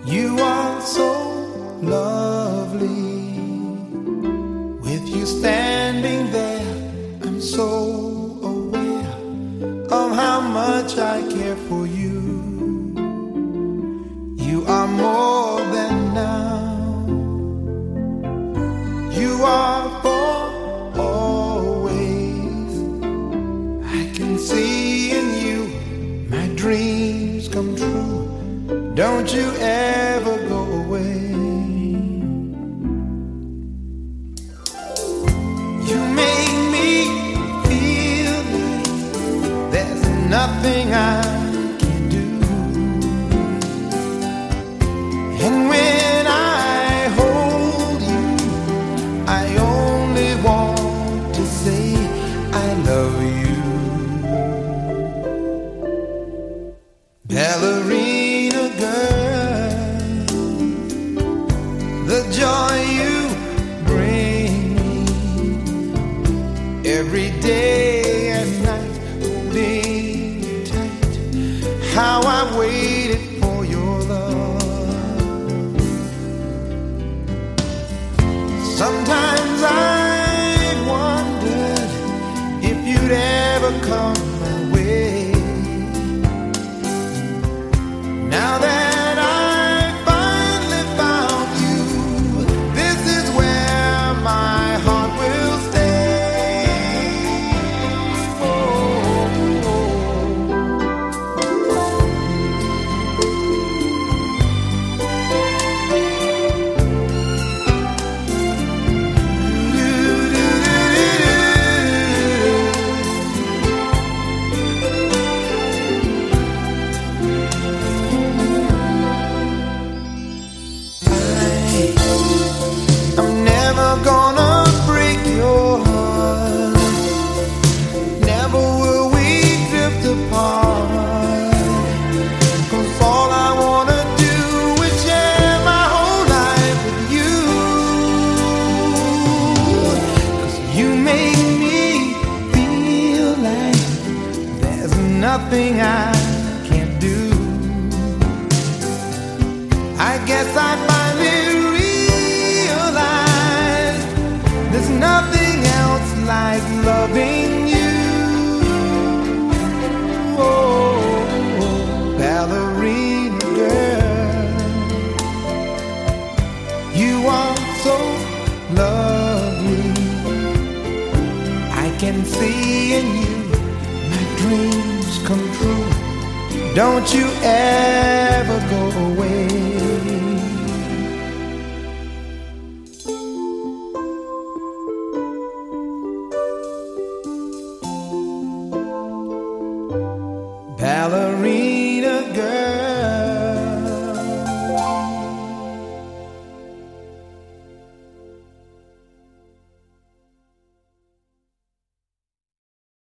You are so lovely. With you standing there, I'm so aware of how much I care for you. You are more than now. You are for always. I can see in you my dreams come true. Don't you ever go away. You make me feel like there's nothing I can do. And when I hold you, I only want to say I love you. Ballerina girl, the joy you bring me every day and night, holding you tight. How I waited for your love. Sometimes I've wondered if you'd ever come my way. Now that I finally found you, this is where my heart will stay. I'm never gonna break your heart. Never will we drift apart. 'Cause all I wanna do is share my whole life with you. 'Cause you make me feel like there's nothing I can't do. I guess I finally realized there's nothing else like loving you. Oh, ballerina girl, you are so lovely. I can see in you my dreams come true. Don't you ever go